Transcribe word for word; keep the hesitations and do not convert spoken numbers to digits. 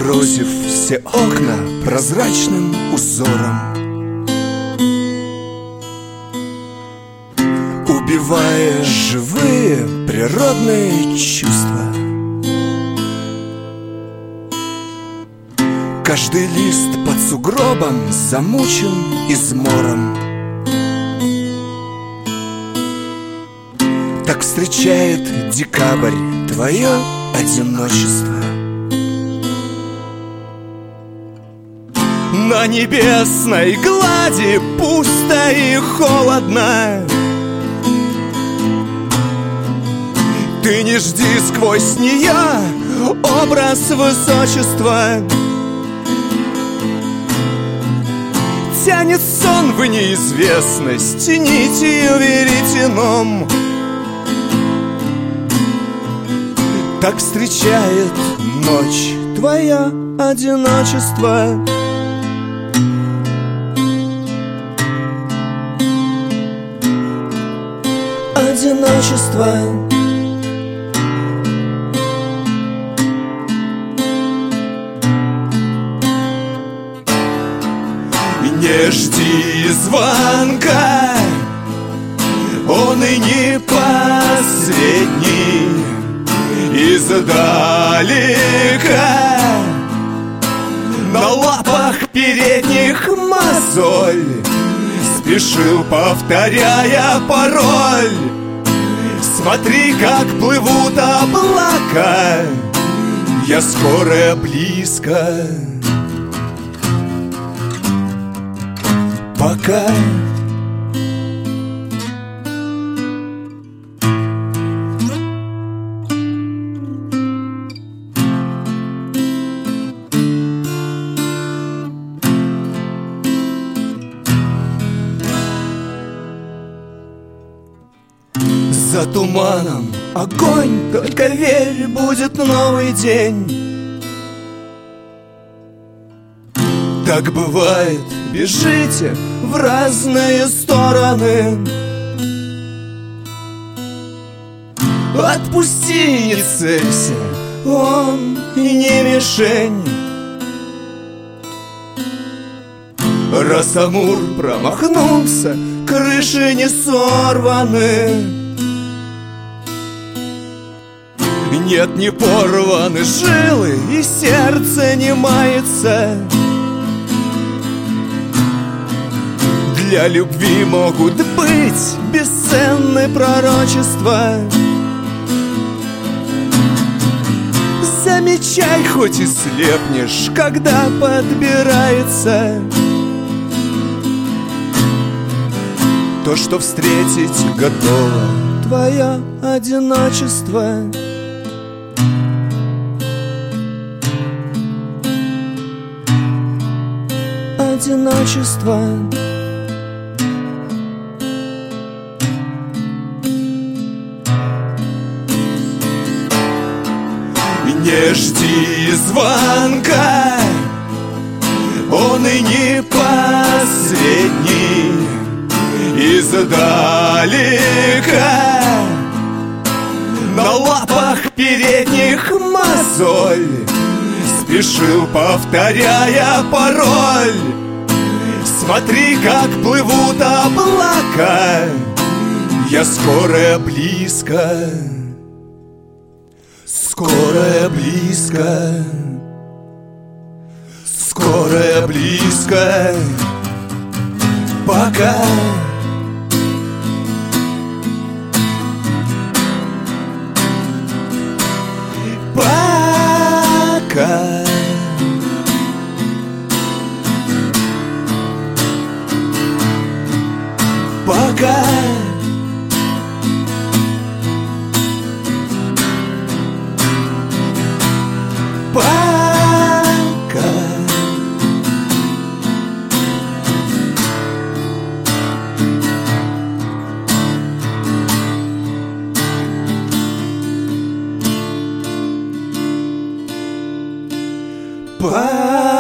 заморозив все окна прозрачным узором, убивая живые природные чувства. Каждый лист под сугробом замучен измором. Так встречает декабрь твое одиночество. На небесной глади пусто и холодно. Ты не жди сквозь нее образ высочества. Тянет сон в неизвестность нитью веретеном. Так встречает ночь твое одиночество. Одиночество. Не жди звонка, он и не последний. Издалека на лапах передних мозоль спешил, повторяя пароль. Смотри, как плывут облака, я скоро близко. Пока. За туманом огонь, только верь, будет новый день. Так бывает, бежите в разные стороны. Отпусти, не целься, он и не мишень. Раз Амур промахнулся, крыши не сорваны. Нет, не порваны жилы, и сердце не мается. Для любви могут быть бесценны пророчества. Замечай, хоть и слепнешь, когда подбирается то, что встретить готово твое одиночество. Одиночество. Не жди звонка, он и не последний. Издалека на лапах передних мозоль спешил, повторяя пароль. Смотри, как плывут облака, я скоро близко. Скоро близко. Скоро близко. Пока. Пока. Пока. Пока. Пока.